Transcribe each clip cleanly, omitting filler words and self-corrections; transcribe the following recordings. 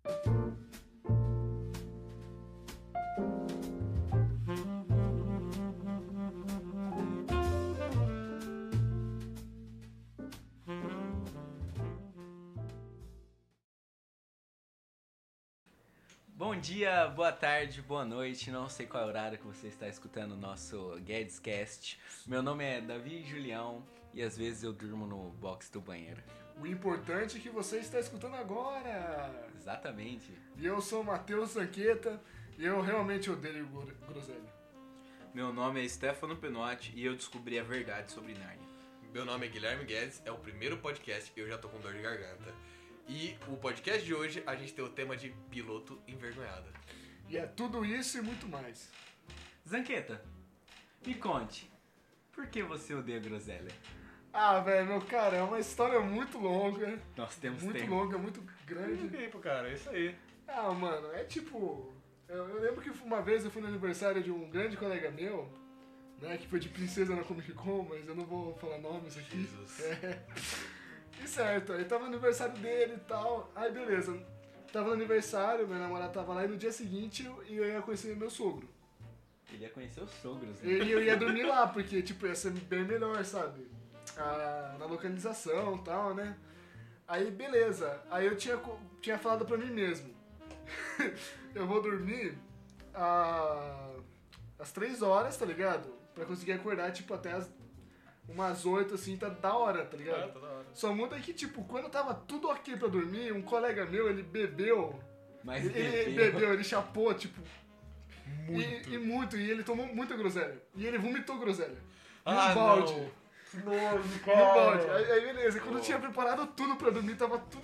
Bom dia, boa tarde, boa noite, não sei qual é o horário que você está escutando o nosso Guedscast. Meu nome é Davi Julião e às vezes eu durmo no box do banheiro. O importante é que você está escutando agora. Exatamente. E eu sou o Matheus Zanqueta e eu realmente odeio groselha. Meu nome é Stefano Penotti e eu descobri a verdade sobre Nárnia. Meu nome é Guilherme Guedes, é o primeiro podcast e eu já tô com dor de garganta. E o podcast de hoje a gente tem o tema de piloto envergonhado. E é tudo isso e muito mais. Zanqueta, me conte, por que você odeia groselha? Ah, velho, meu cara, é uma história muito longa. Nós temos muito tempo. longa, muito grande. Tempo, cara, é isso aí. Ah, mano, é tipo... Eu lembro que uma vez eu fui no aniversário de um grande colega meu, né, que foi de princesa na Comic Con, mas eu não vou falar nomes aqui. Jesus. E certo, aí tava no aniversário dele e tal, aí beleza, tava no aniversário, meu namorado tava lá e no dia seguinte eu ia conhecer meu sogro. Ele ia conhecer os sogros, né? E eu ia dormir lá, porque tipo, ia ser bem melhor, sabe? Na localização e tal, né? Aí beleza, aí eu tinha falado pra mim mesmo, eu vou dormir às 3 horas, tá ligado? Pra conseguir acordar tipo até umas 8 assim, tá da hora, tá ligado? Tá da hora. Só muda que, tipo, quando tava tudo ok pra dormir, um colega meu, ele bebeu. Mas Ele bebeu, ele chapou, tipo. Muito. E ele tomou muita groselha. E ele vomitou groselha. Ah, no balde. não. Nossa, No cara. balde. Aí beleza, quando eu tinha preparado tudo pra dormir, tava tudo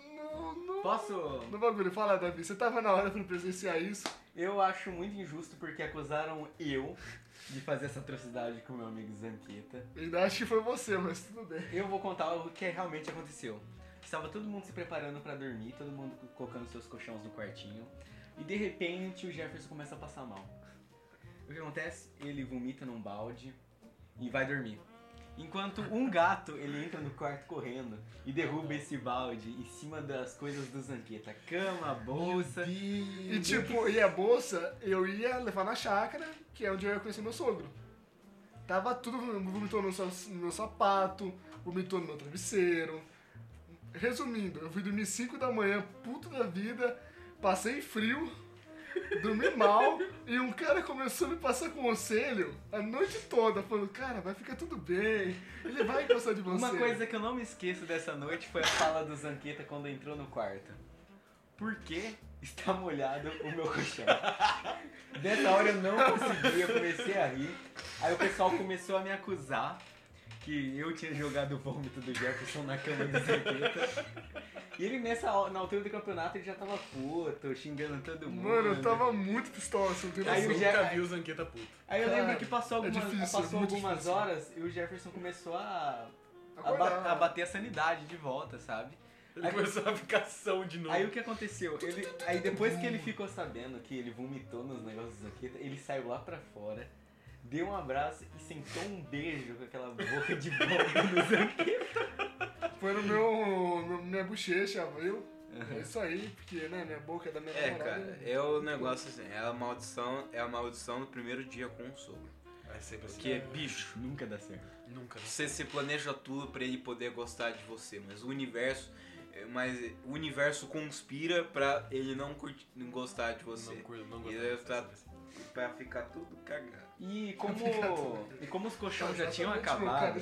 Posso? no bagulho. Fala, Davi, você tava na hora pra presenciar isso? Eu acho muito injusto porque acusaram eu de fazer essa atrocidade com meu amigo Zanqueta. Eu ainda acho que foi você, mas tudo bem. Eu vou contar o que realmente aconteceu. Estava todo mundo se preparando pra dormir, todo mundo colocando seus colchões no quartinho. E de repente o Jefferson começa a passar mal. O que acontece? Ele vomita num balde e vai dormir. Enquanto um gato, ele entra no quarto correndo e derruba esse balde em cima das coisas do Zanqueta. Cama, bolsa. E tipo, e a bolsa eu ia levar na chácara, que é onde eu ia conhecer meu sogro. Tava tudo, vomitou no meu sapato, vomitou no meu travesseiro. Resumindo, eu fui dormir 5 da manhã, puto da vida, passei frio, dormi mal, e um cara começou a me passar conselho a noite toda, falando, cara, vai ficar tudo bem, ele vai gostar de você. Uma coisa que eu não me esqueço dessa noite foi a fala do Zanqueta quando entrou no quarto. Por que está molhado o meu colchão? Dessa hora eu não consegui, eu comecei a rir. Aí o pessoal começou a me acusar que eu tinha jogado o vômito do Jefferson na cama do Zanqueta. E ele na altura do campeonato ele já tava puto, xingando todo mundo. Mano, eu tava muito pistola, você não tem Aí noção. o Eu nunca vi o Zanqueta puto. Aí eu lembro que passou é difícil, é muito algumas difícil. horas e o Jefferson começou a Acordar. bater a sanidade de volta, sabe? Ele começou a ficação de novo. Aí o que aconteceu? Aí depois que ele ficou sabendo que ele vomitou nos negócios do Zanqueta, ele saiu lá pra fora, deu um abraço e sentou um beijo com aquela boca de boca no Zanqueta. Foi minha bochecha, viu? É isso aí, porque, né, minha boca é da minha namorada. Cara, é o negócio assim, é a maldição do primeiro dia com o sogro. É sempre assim. Porque, bicho, Nunca dá certo. Nunca. você se planeja tudo pra ele poder gostar de você, mas o universo conspira pra ele não gostar de você. Não E deve estar pra ficar tudo cagado. E como os colchões já tinham acabado,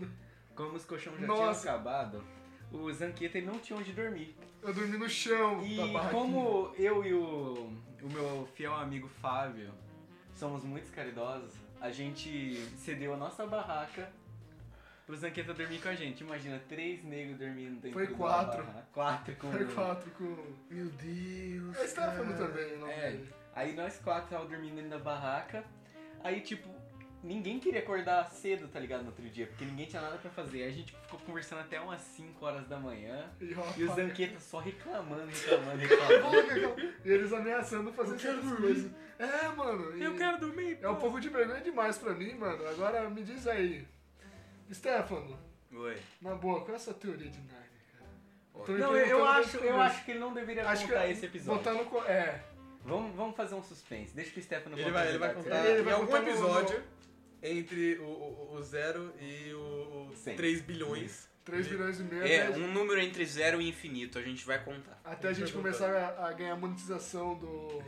o Zanqueta ele não tinha onde dormir. Eu dormi no chão E da barraquinha. como eu e o meu fiel amigo Fábio somos muito caridosos, a gente cedeu a nossa barraca pro Zanqueta dormir com a gente. Imagina, 3 negros dormindo dentro Foi da 4. barraca. 4 com... Foi 4 com... Meu Deus. A Stefano também, não Aí nós 4 tava dormindo dentro da barraca. Aí, tipo, ninguém queria acordar cedo, tá ligado, no outro dia, porque ninguém tinha nada pra fazer. Aí a gente ficou conversando até umas 5 horas da manhã. E o Zanqueta só reclamando. E eles ameaçando fazer essas coisas. É, mano. Eu quero dormir, É um pouco de vergonha demais pra mim, mano. Agora me diz aí. Stefano, Oi. na boa, qual é a sua teoria de Nárnia, cara? Tô Não, perguntando eu desde o começo. acho que ele não deveria Acho que contar esse episódio. botar no... Vamos fazer um suspense. Deixa que o Stefano Ele conte vai a verdade. contar Ele em vai algum contar no- episódio entre o 0 e o Sim. 3 bilhões. 3 bilhões e meio É, um número entre 0 e infinito, a gente vai contar. até a gente Vai começar a ganhar monetização do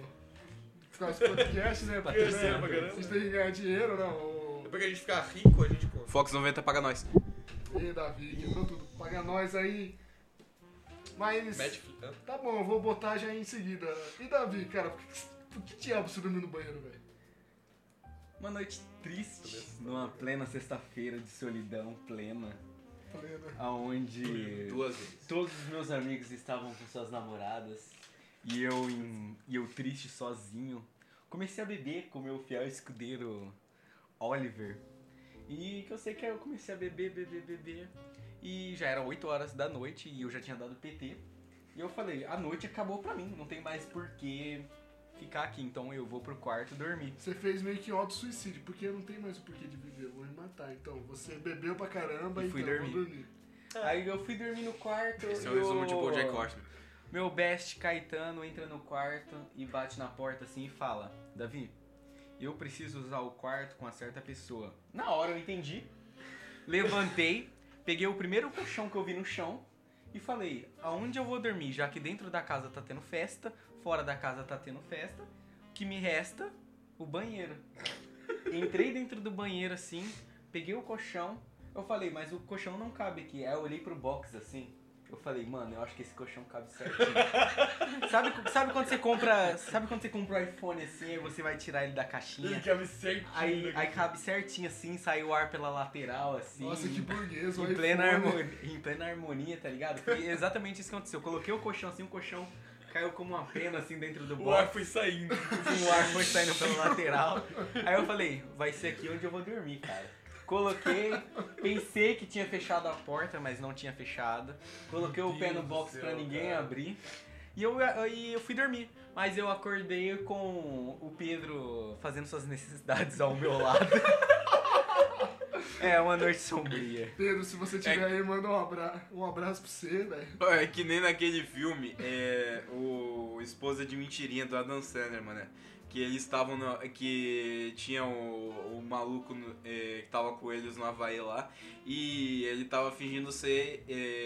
podcast, né? Porque Patrocínio né, pra caramba. a gente tem que ganhar dinheiro, não. Depois que a gente ficar rico, a gente conta. Fox 90 paga nós. E Davi, quebrou tudo. Paga nós aí. Mas. Netflix. Hã? Tá bom, eu vou botar já em seguida. E Davi, cara, por que diabo você dormiu no banheiro, velho? Uma noite triste, numa plena sexta-feira de solidão plena, Falei, né? aonde 2 vezes. todos os meus amigos estavam com suas namoradas e eu triste sozinho. Comecei a beber com meu fiel escudeiro Oliver. E que eu sei que eu comecei a beber. E já era 8 horas da noite e eu já tinha dado PT. E eu falei, a noite acabou pra mim, não tem mais por que ficar aqui, então eu vou pro quarto dormir. Você fez meio que auto-suicídio, porque eu não tenho mais o porquê de viver, eu vou me matar. Então, você bebeu pra caramba E e fui então, dormir. vou dormir. Aí eu fui dormir no quarto. Esse é o e resumo de BoJack Horseman. Meu best Caetano entra no quarto e bate na porta assim e fala: Davi, eu preciso usar o quarto com uma certa pessoa. Na hora eu entendi. Levantei, peguei o primeiro colchão que eu vi no chão e falei: aonde eu vou dormir? Já que dentro da casa tá tendo festa, fora da casa tá tendo festa, o que me resta? O banheiro. Entrei dentro do banheiro assim, peguei o colchão. Eu falei, mas o colchão não cabe aqui. Aí eu olhei pro box assim. Eu falei, mano, eu acho que esse colchão cabe certinho. sabe quando você compra. Sabe quando você compra o iPhone assim, aí você vai tirar ele da caixinha? cabe certinho. Aí cabe certinho assim, sai o ar pela lateral, assim. Nossa, que burguês, o em plena, iPhone. em plena harmonia, tá ligado? Foi exatamente isso que aconteceu. Eu coloquei o colchão assim, o colchão caiu como uma pena assim dentro do box. O ar foi saindo. Assim, o ar foi saindo pela lateral. Aí eu falei, vai ser aqui onde eu vou dormir, cara. Coloquei, pensei que tinha fechado a porta, mas não tinha fechado. Coloquei o pé no Deus box do pra céu, ninguém cara. abrir. E eu fui dormir. Mas eu acordei com o Pedro fazendo suas necessidades ao meu lado. É, uma noite sombria. Pedro, se você tiver aí, manda um abraço pra você, velho. É que nem naquele filme, o Esposa de Mentirinha do Adam Sandler, mano. Que eles estavam que tinha o maluco que tava com eles no Havaí lá. E ele tava fingindo ser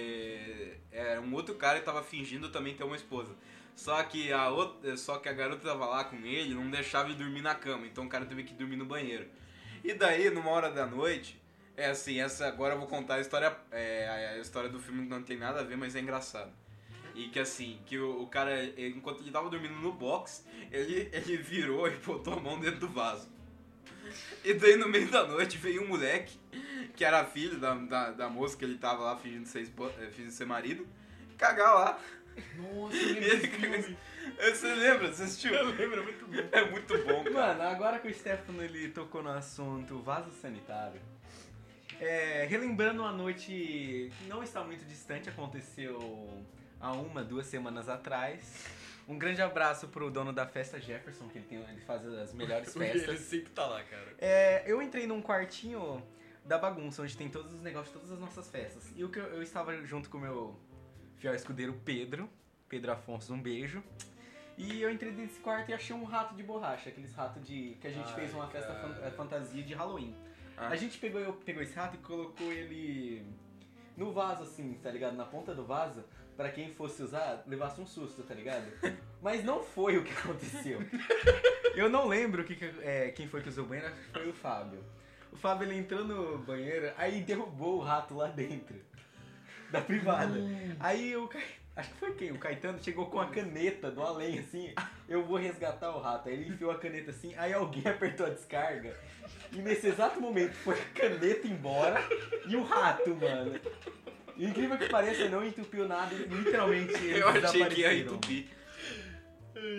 um outro cara e tava fingindo também ter uma esposa. Só que a garota tava lá com ele, não deixava ele dormir na cama. Então o cara teve que dormir no banheiro. E daí, numa hora da noite, agora eu vou contar a história. A história do filme não tem nada a ver, mas é engraçado. E que assim, que o cara, enquanto ele tava dormindo no box, ele virou e botou a mão dentro do vaso. E daí no meio da noite veio um moleque, que era filho da moça que ele tava lá fingindo ser marido, cagar lá. Nossa, E ele caga- Você lembra? Você assistiu? Eu lembro, é muito bom. É muito bom, cara. Mano, agora que o Stefano ele tocou no assunto vaso sanitário, relembrando uma noite que não está muito distante, aconteceu há 2 semanas atrás. Um grande abraço pro dono da festa, Jefferson, que ele faz as melhores Porque festas. ele sempre tá lá, cara. Eu entrei num quartinho da bagunça, onde tem todos os negócios, todas as nossas festas. E eu estava junto com o meu fiel escudeiro Pedro Afonso, um beijo. E eu entrei nesse quarto e achei um rato de borracha, aqueles ratos que a gente fez uma festa fantasia de Halloween. Ah. A gente pegou esse rato e colocou ele no vaso, assim, tá ligado? Na ponta do vaso, pra quem fosse usar, levasse um susto, tá ligado? Mas não foi o que aconteceu. Eu não lembro quem foi que usou o banheiro, acho que foi o Fábio. O Fábio, ele entrou no banheiro, aí derrubou o rato lá dentro da privada. Aí acho que foi quem? O Caetano chegou com a caneta do além, assim, eu vou resgatar o rato. Aí ele enfiou a caneta assim, aí alguém apertou a descarga. E nesse exato momento foi a caneta embora e o rato, mano. E incrível que pareça, não entupiu nada, literalmente eles Eu achei que ia desapareceram. entupir. Ai,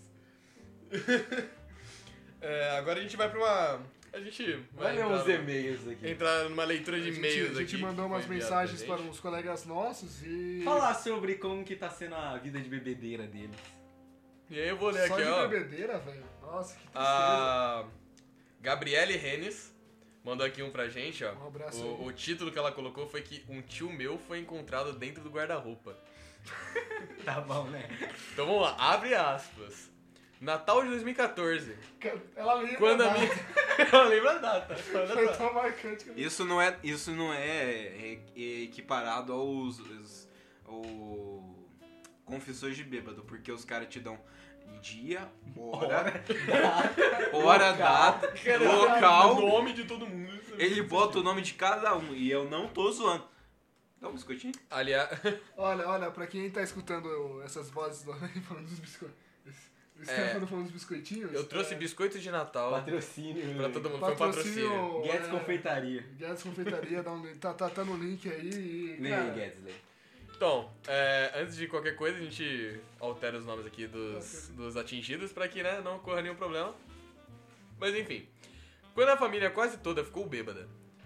Jesus. Agora a gente vai pra uma... A gente Vai ler uns e-mails aqui. entrar numa leitura de e-mails aqui. A gente mandou que umas foi enviado mensagens pra para gente. uns colegas nossos e... Falar sobre como que tá sendo a vida de bebedeira deles. E aí eu vou ler Só aqui, de ó. bebedeira, velho. Nossa, que tristeza. A Gabriele Renes mandou aqui um pra gente, ó. Um abraço aí. O título que ela colocou foi que um tio meu foi encontrado dentro do guarda-roupa. Tá bom, né? Então vamos lá, abre aspas. Natal de 2014. Ela lembra. Quando a minha. Eu lembro a data. Foi tão marcante que Isso não é equiparado ao confissões de bêbado, porque os caras te dão dia, hora, data, local. O nome de todo mundo. Ele bota o nome de cada um e eu não tô zoando. Dá um biscoitinho? Aliás. Olha, pra quem tá escutando essas vozes falando dos biscoitos. Falando dos biscoitinhos. Eu trouxe biscoito de Natal Patrocínio. pra todo mundo. Foi um patrocínio. Guedes Confeitaria. Guedes Confeitaria, tá no link aí. Lê aí, Guedes, lê. Então, antes de qualquer coisa, a gente altera os nomes aqui dos atingidos pra que, né, não ocorra nenhum problema. Mas enfim. Quando a família quase toda ficou bêbada.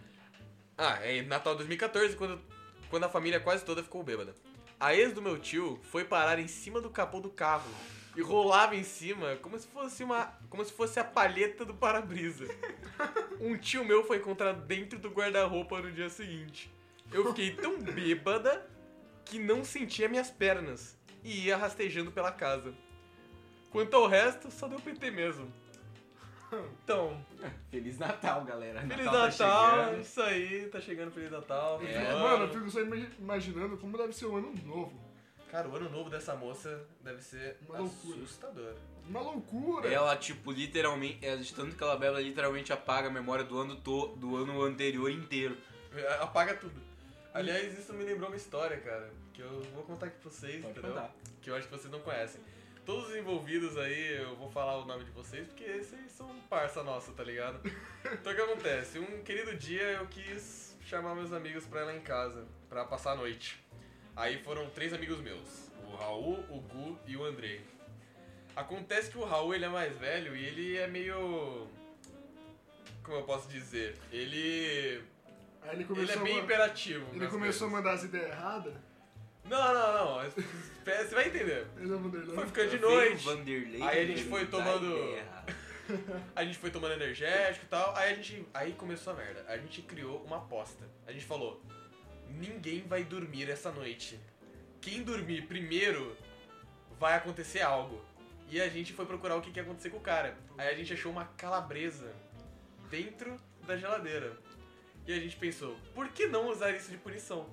É Natal 2014, quando a família quase toda ficou bêbada. A ex do meu tio foi parar em cima do capô do carro e rolava em cima como se fosse a palheta do para-brisa. Um tio meu foi encontrado dentro do guarda-roupa no dia seguinte. Eu fiquei tão bêbada que não sentia minhas pernas e ia rastejando pela casa. Quanto ao resto, só deu PT mesmo. Então, Feliz Natal, galera. Feliz Natal tá Natal, chegando. isso aí, tá chegando Feliz Natal. feliz ano. Mano, eu fico só imaginando como deve ser o ano novo. Cara, o ano novo dessa moça deve ser Uma loucura. assustador. Uma loucura. Ela, tipo, literalmente, de tanto que ela bebe, ela literalmente apaga a memória do ano anterior inteiro. Apaga tudo. Aliás, isso me lembrou uma história, cara, que eu vou contar aqui pra vocês, Pode entendeu? contar. Que eu acho que vocês não conhecem. Todos os envolvidos aí, eu vou falar o nome de vocês, porque vocês são parça nossa, tá ligado? Então o que acontece? Um querido dia eu quis chamar meus amigos pra ir lá em casa, pra passar a noite. Aí foram 3 amigos meus, o Raul, o Gu e o Andrei. Acontece que o Raul, ele é mais velho e ele é meio... Como eu posso dizer? Ele Aí é bem imperativo. Ele nas começou a coisas. mandar as ideias erradas. Não. Você vai entender. Ele é Vanderlei. Foi ficando de Veio noite. Vanderlei, Aí a gente foi dá tomando- ideia. A gente foi tomando energético e tal. Aí começou a merda. A gente criou uma aposta. A gente falou: ninguém vai dormir essa noite. Quem dormir primeiro vai acontecer algo. E a gente foi procurar o que ia acontecer com o cara. Aí a gente achou uma calabresa dentro da geladeira. E a gente pensou: por que não usar isso de punição?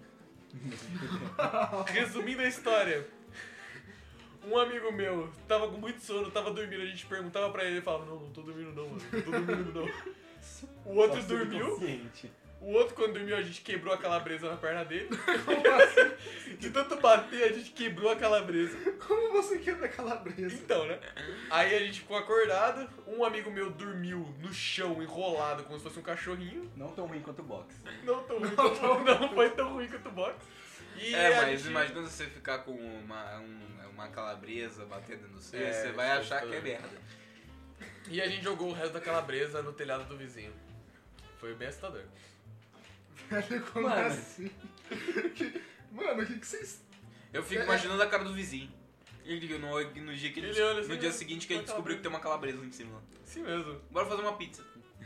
Resumindo a história, um amigo meu tava com muito sono, tava dormindo, a gente perguntava pra ele, ele falava: não tô dormindo não, mano, não tô dormindo não. O outro Só sendo dormiu, consciente. o outro quando dormiu a gente quebrou a calabresa na perna dele. assim? De tanto bater a gente quebrou a calabresa. Como você quebra a calabresa? Então, né? Aí a gente ficou acordado, um amigo meu dormiu no chão, enrolado, como se fosse um cachorrinho. Não tão ruim quanto o box. Não foi tão ruim quanto o box. E a Mas gente- imagina você ficar com uma calabresa batendo no seu, É, você vai isso é achar que é estranho. merda. E a gente jogou o resto da calabresa no telhado do vizinho. Foi bem assustador. Velho, como Mano. assim? Mano, o que vocês... Eu fico imaginando a cara do vizinho. Ele, no dia, que Ele olha assim, no dia né? seguinte que ele Uma descobriu calabresa. que tem uma calabresa lá em cima. Sim mesmo. Bora fazer uma pizza.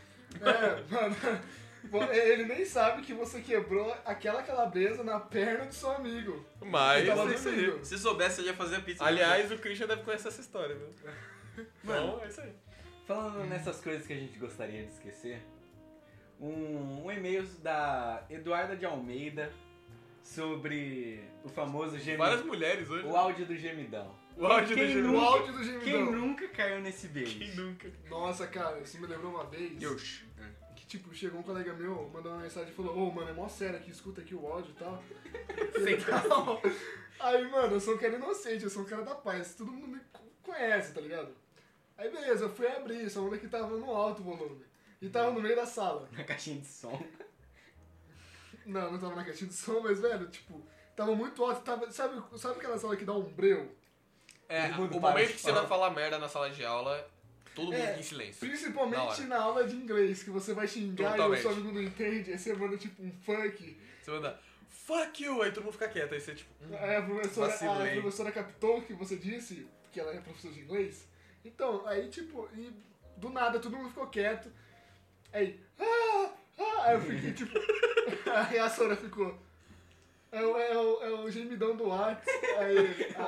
Mano, ele nem sabe que você quebrou aquela calabresa na perna do seu amigo. Mas Ele tava é isso aí. dormindo. Se soubesse, ele ia fazer a pizza. Aliás, o Christian deve conhecer essa história, viu? Então, é isso aí. Falando nessas coisas que a gente gostaria de esquecer, um e-mail da Eduarda de Almeida sobre o famoso Várias gemidão. mulheres hoje. O áudio do gemidão. O áudio Quem do gemidão. O nunca- áudio do Quem gemidão. nunca caiu nesse beijo? Quem nunca? Nossa, cara, isso me lembrou uma vez Deus. que, tipo, chegou um colega meu, mandou uma mensagem e falou: ô, mano, é mó sério aqui, escuta aqui o áudio e tal. Então, Aí, mano, eu sou um cara inocente, eu sou um cara da paz, todo mundo me conhece, tá ligado? Aí, beleza, eu fui abrir, essa onda que tava no alto volume. E tava no meio da sala. na caixinha de som. Não tava na caixinha de som, mas, velho, tipo, tava muito alto, tava... Sabe aquela sala que dá um breu? É, Todo mundo o para momento de que você falar. vai falar merda na sala de aula, todo mundo fica em silêncio. Na Principalmente hora. na aula de inglês, que você vai xingar Totalmente. e o seu amigo não entende, aí você manda, tipo, um funk. Você manda, fuck you, aí todo mundo fica quieto, aí você tipo, Aí a vacilei. professora captou o que você disse, que ela é professora de inglês. Então, aí, tipo, e do nada todo mundo ficou quieto. Aí, aí eu fiquei, tipo, aí a Sora ficou, É o gemidão do Whats. Aí,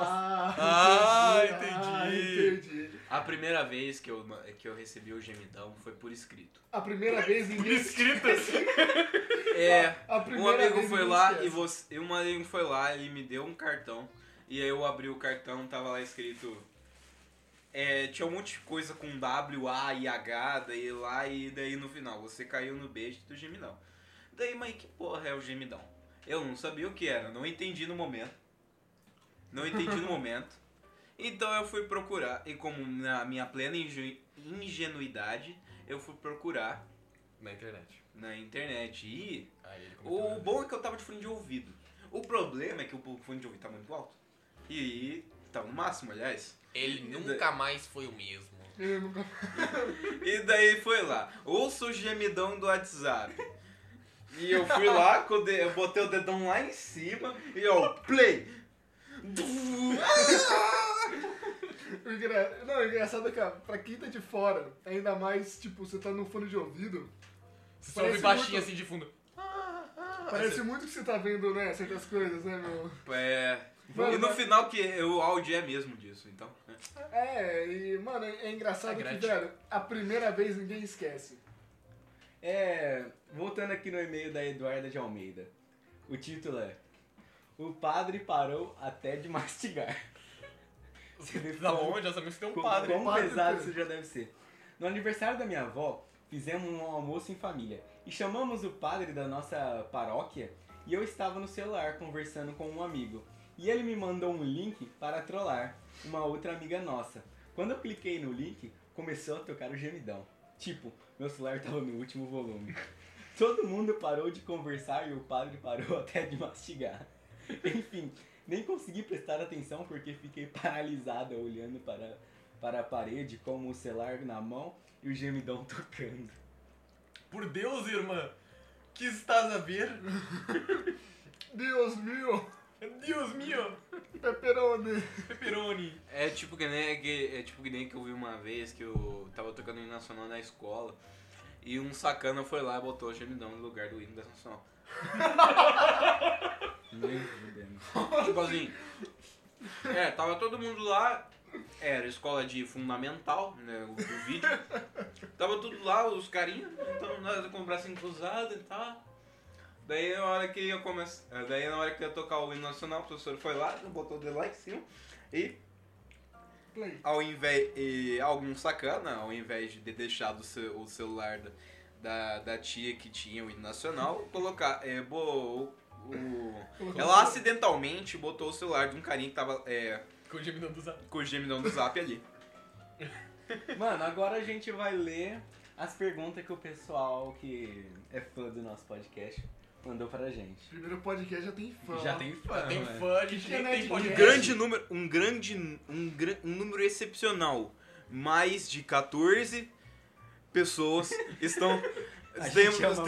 entendi. A primeira vez que eu recebi o gemidão foi por escrito. A primeira vez ninguém Escrito assim. A Um primeira amigo vez foi ninguém lá esquece. um amigo foi lá, ele me deu um cartão. E aí eu abri o cartão, tava lá escrito... tinha um monte de coisa com W, A e H, daí lá e daí no final. Você caiu no beijo do gemidão. Daí, mas que porra é o gemidão? Eu não sabia o que era, não entendi no momento. Então eu fui procurar, e como na minha plena ingenuidade, eu fui procurar Na internet. na internet. E Aí ele o comentou. bom é que eu tava de fone de ouvido. O problema é que o fone de ouvido tá muito alto. E tá no máximo, aliás. Ele nunca mais foi o mesmo. Eu nunca... E daí foi lá, ouça o gemidão do WhatsApp. E eu fui lá, eu botei o dedão lá em cima e ó, play. O engraçado é que, pra quem tá de fora, ainda mais, tipo, você tá no fone de ouvido, Você só ouve baixinho assim de fundo. parece muito que você tá vendo, né, certas coisas, né, meu? E no final que o áudio é mesmo disso, então. Mano, é engraçado que, grátis. velho, a primeira vez ninguém esquece. Voltando aqui no e-mail da Eduarda de Almeida. O título é: O padre parou até de mastigar. Você vê Da onde? Já sabemos que tem um Quão padre. pesado isso já deve ser. No aniversário da minha avó, fizemos um almoço em família e chamamos o padre da nossa paróquia e eu estava no celular conversando com um amigo. E ele me mandou um link para trollar uma outra amiga nossa. Quando eu cliquei no link, começou a tocar o gemidão. Tipo, meu celular estava no último volume. Todo mundo parou de conversar e o padre parou até de mastigar. Enfim, nem consegui prestar atenção porque fiquei paralisada olhando para a parede com o celular na mão e o gemidão tocando. Por Deus, irmã. Que estás a ver? Deus meu, Deus meu. pepperoni. Pepperoni. É tipo que nem que eu vi uma vez que eu tava tocando hino nacional na escola e um sacana foi lá e botou o gemidão no lugar do hino nacional. Nem fudendo. Tipo assim, tava todo mundo lá, era escola de fundamental, né, o vídeo. Tava tudo lá, os carinhas, então nós com o bracinho cruzado e tal. Daí na hora que ia tocar o hino nacional, o professor foi lá, botou o dedo lá em cima e Play. algum sacana, ao invés de ter deixado o celular da tia que tinha o hino nacional, ela acidentalmente botou o celular de um carinha que tava Com o gemidão do Zap. com o gemidão do Zap ali. Mano, agora a gente vai ler as perguntas que o pessoal que é fã do nosso podcast mandou pra gente. Primeiro podcast já tem fã. Já tem fã, Tem né? fã, a gente nem tem Um podcast. Um número excepcional. Mais de 14 pessoas estão A gente ama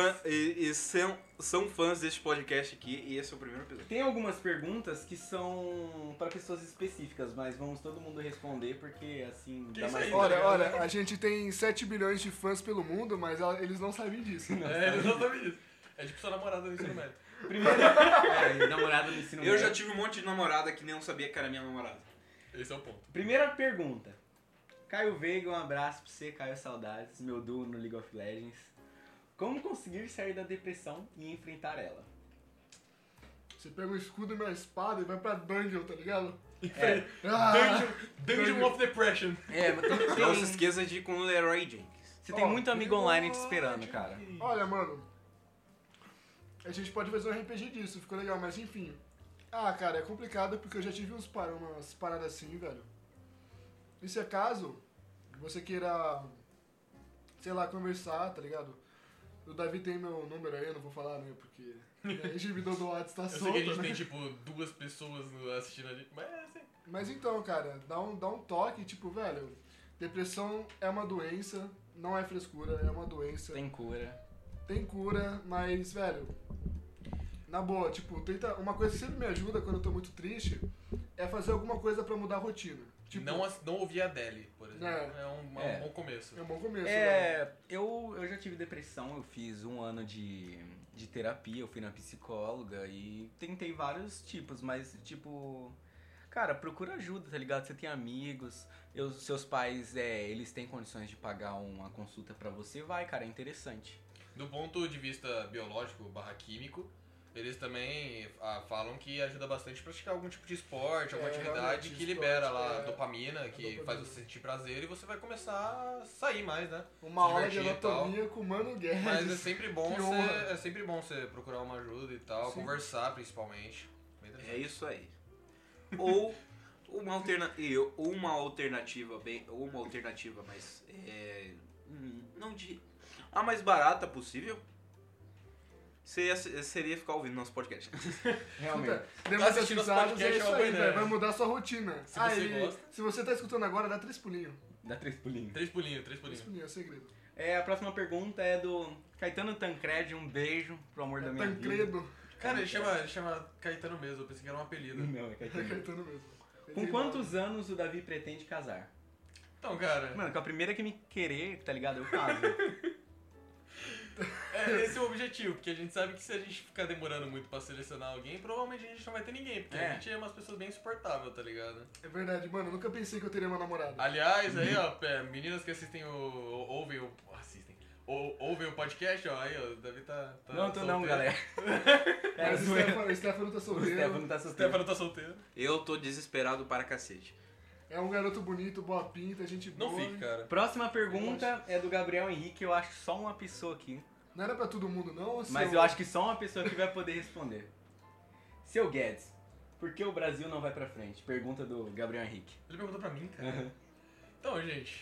são fãs deste podcast aqui e esse é o primeiro episódio. Tem algumas perguntas que são pra pessoas específicas, mas vamos todo mundo responder porque assim Que dá isso mais. aí? Olha, a gente tem 7 bilhões de fãs pelo mundo, mas eles não sabem disso. Eles não sabem disso. É tipo sua namorada no ensino médio. Primeira, namorada no ensino Eu já médio. tive um monte de namorada que nem sabia que era minha namorada. Esse é o ponto. Primeira pergunta. Caio Veiga, um abraço pra você, Caio Saudades, meu duo no League of Legends. Como conseguir sair da depressão e enfrentar ela? Você pega o escudo e uma espada e vai pra dungeon, tá ligado? É. Dungeon of Depression. Mas Não se esqueça de ir com o Leroy Jenkins. você tem muito amigo online te esperando, cara. Olha, mano, a gente pode fazer um RPG disso, ficou legal, mas enfim. Ah, cara, é complicado porque eu já tive umas paradas assim, velho. E se acaso você queira, sei lá, conversar, tá ligado? O Davi tem meu número aí, eu não vou falar, né, porque a gemidão do WhatsApp tá Eu sei solta, que a gente né? tem, tipo, 2 pessoas assistindo a gente, mas é assim. Mas então, cara, dá um toque, tipo, velho, depressão é uma doença, não é frescura, é uma doença. Tem cura. Tem cura, mas, velho, na boa, tipo, tenta. Uma coisa que sempre me ajuda quando eu tô muito triste é fazer alguma coisa pra mudar a rotina. Tipo, Não ouvir a Adele, por exemplo. É. É um bom começo. é um bom começo, né? Eu já tive depressão, eu fiz 1 ano de terapia, eu fui na psicóloga e tentei vários tipos, mas tipo... Cara, procura ajuda, tá ligado? Você tem amigos, seus pais, eles têm condições de pagar uma consulta pra você, vai, cara, é interessante. Do ponto de vista biológico / químico, eles também falam que ajuda bastante a praticar algum tipo de esporte, alguma atividade realmente, que esporte, libera lá dopamina, que dopamina. faz você sentir prazer e você vai começar a sair mais, né? Uma Se aula de divertir e tal. anatomia com o Mano Guedes. Mas é sempre bom Que você, honra. é sempre bom você procurar uma ajuda e tal, Sim. conversar principalmente. Bem É interessante. isso aí. Ou uma alternativa, mas não de a mais barata possível. Seria ficar ouvindo nosso podcast. Realmente. Dê Tá muitas assistindo nosso risadas, podcast, é isso é uma aí, boa ideia. velho. Vai mudar a sua rotina. Se você gosta. Se você tá escutando agora, dá 3 pulinhos. Dá 3 pulinhos. 3 pulinhos. 3 pulinhos, é segredo. A próxima pergunta é do Caetano Tancredi, um beijo pro amor da minha vida. Tancredo. Cara, ele chama Caetano mesmo, eu pensei que era um apelido. Não, é É Caetano. Caetano mesmo. Com quantos anos o Davi pretende casar? Então, cara, Mano, com a primeira que me querer, tá ligado? Eu caso. esse é o objetivo, porque a gente sabe que se a gente ficar demorando muito pra selecionar alguém, provavelmente a gente não vai ter ninguém, porque a gente é umas pessoas bem insuportáveis, tá ligado? É verdade, mano. Eu nunca pensei que eu teria uma namorada. Aliás, aí, ó, meninas que assistem ouvem o podcast, ó, aí, ó, o Davi tá Não tô não, solteiro. galera. É Mas zoeira. o Stefano tá O solteiro. Stefano tá O solteiro. Stefano tá solteiro. Eu tô desesperado para cacete. É um garoto bonito, boa pinta, gente boa. Não fique, cara. Próxima pergunta é do Gabriel Henrique. Eu acho que só uma pessoa aqui. Não era pra todo mundo, não? Mas eu acho que só uma pessoa aqui vai poder responder. Seu Guedes, por que o Brasil não vai pra frente? Pergunta do Gabriel Henrique. Ele perguntou pra mim, cara. Uhum. Então, gente,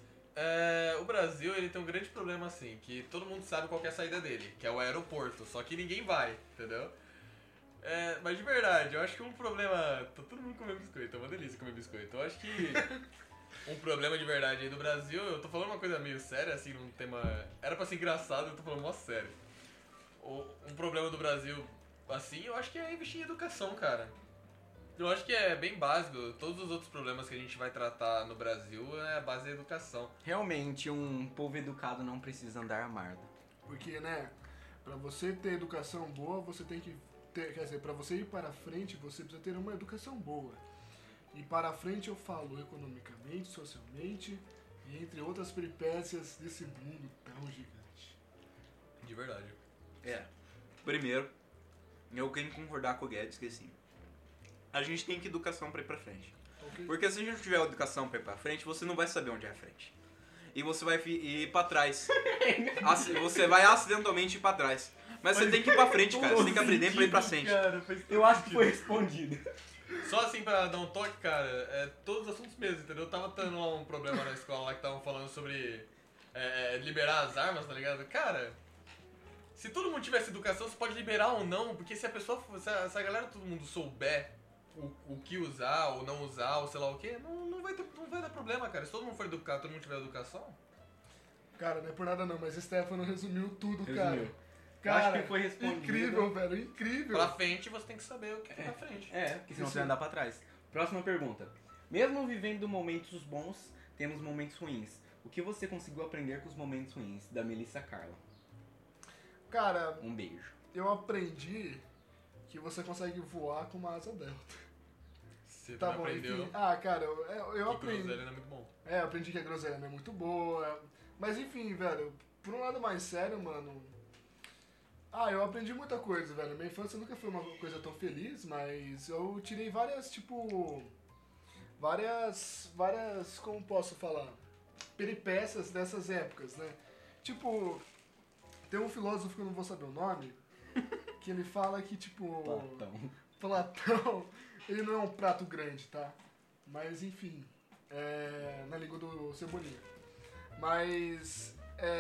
o Brasil ele tem um grande problema assim, que todo mundo sabe qual que é a saída dele, que é o aeroporto, só que ninguém vai, entendeu? Mas de verdade, eu acho que um problema... Tá todo mundo comendo biscoito, é uma delícia comer biscoito. Eu acho que um problema de verdade aí do Brasil, eu tô falando uma coisa meio séria, assim, num tema... Era pra ser engraçado, eu tô falando mó sério. Um problema do Brasil, assim, eu acho que é investir em educação, cara. Eu acho que é bem básico. Todos os outros problemas que a gente vai tratar no Brasil é a base da educação. Realmente, um povo educado não precisa andar armado. Porque, né, pra você ter educação boa, você tem que ter... Quer dizer, pra você ir para frente, você precisa ter uma educação boa. E para frente eu falo economicamente, socialmente e entre outras peripécias desse mundo tão gigante. De verdade. Primeiro, eu tenho que concordar com o Guedes que assim, a gente tem que ter educação pra ir pra frente. Ok? Porque se a gente não tiver educação pra ir pra frente, você não vai saber onde é a frente. E você vai ir pra trás. Você vai acidentalmente ir pra trás. Mas você tem que ir pra frente, cara. Você tem que aprender pra ir pra frente. Eu acho que foi respondido. Só assim pra dar um toque, cara, todos os assuntos mesmo, entendeu? Eu tava tendo lá um problema na escola lá que estavam falando sobre liberar as armas, tá ligado? Cara, se todo mundo tivesse educação, você pode liberar ou não, porque se a pessoa, se a galera, todo mundo souber o que usar ou não usar, ou sei lá o que, não vai dar problema, cara. Se todo mundo for educado, todo mundo tiver educação. Cara, não é por nada não, mas o Stefano resumiu tudo, Resumiu. cara. Eu Cara, acho que foi respondido. incrível, velho, incrível. Pra frente, você tem que saber o que é pra frente. Porque senão você vai andar pra trás. Próxima pergunta. Mesmo vivendo momentos bons, temos momentos ruins. O que você conseguiu aprender com os momentos ruins? Da Melissa Carla. Cara, Um beijo. eu aprendi que você consegue voar com uma asa delta. Você Tá também bom, aprendeu enfim. Ah, cara, eu que aprendi. groselha não é muito bom. Eu aprendi que a groselha não é muito boa. Mas enfim, velho, por um lado mais sério, mano. Eu aprendi muita coisa, velho. Minha infância nunca foi uma coisa tão feliz, mas eu tirei várias, tipo. Várias. Como posso falar? Peripécias dessas épocas, né? Tipo, tem um filósofo que eu não vou saber o nome, que ele fala que, tipo. Platão, ele não é um prato grande, tá? Mas enfim, na língua do Cebolinha. Mas,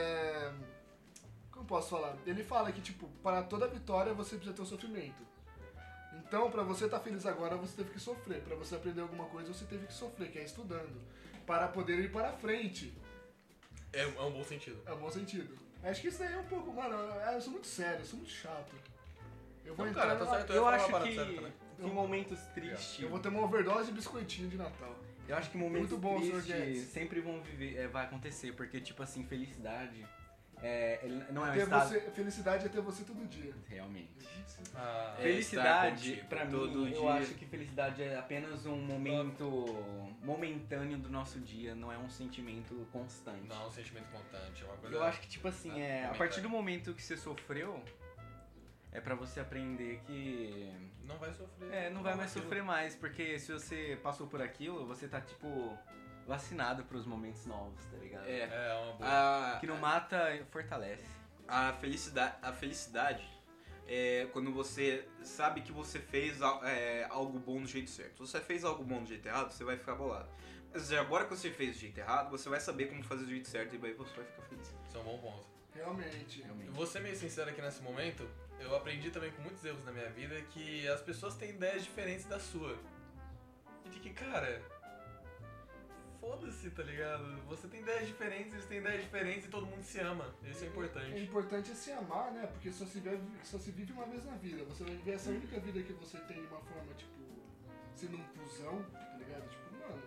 como posso falar? Ele fala que, tipo, para toda vitória você precisa ter um sofrimento. Então, pra você estar feliz agora, você teve que sofrer. Pra você aprender alguma coisa, você teve que sofrer, que é estudando. Para poder ir para frente. É um bom sentido. É um bom sentido. Acho que isso daí é um pouco, mano, eu sou muito sério, eu sou muito chato. Eu vou Não, entrar cara, tá numa- certo. Eu ia falar acho uma parada que séria também. que momentos tristes. Eu vou ter uma overdose de biscoitinho de Natal. Eu acho que momentos Muito bom, Sr. tristes Guedes. sempre vão viver, vai acontecer, porque, tipo assim, felicidade ele não é um Ter estado... felicidade é ter você todo dia. Realmente. Ah, Felicidade, estar pra contigo todo mim, eu dia. acho que felicidade é apenas um momento momentâneo do nosso dia, não é um sentimento constante. não, um sentimento constante, é uma coisa... Eu acho que, tipo assim, a momentâneo. partir do momento que você sofreu, é pra você aprender que... Não vai sofrer. não vai mais sofrer mais, porque se você passou por aquilo, você tá, tipo, vacinado pros momentos novos, tá ligado? É uma boa. Que não mata, fortalece. A felicidade é quando você sabe que você fez algo bom do jeito certo. Se você fez algo bom do jeito errado, você vai ficar bolado. Mas agora que você fez do jeito errado, você vai saber como fazer do jeito certo e aí você vai ficar feliz. Isso é um bom ponto. Realmente. Eu vou ser meio sincero aqui nesse momento, eu aprendi também com muitos erros na minha vida que as pessoas têm ideias diferentes da sua. E de que, cara, foda-se, tá ligado? Você tem ideias diferentes, eles têm ideias diferentes e todo mundo se ama. Isso é O importante. importante é se amar, né? Porque só se vive uma vez na vida. Você vai viver essa única vida que você tem de uma forma, tipo, sendo um cuzão, tá ligado? Tipo, mano.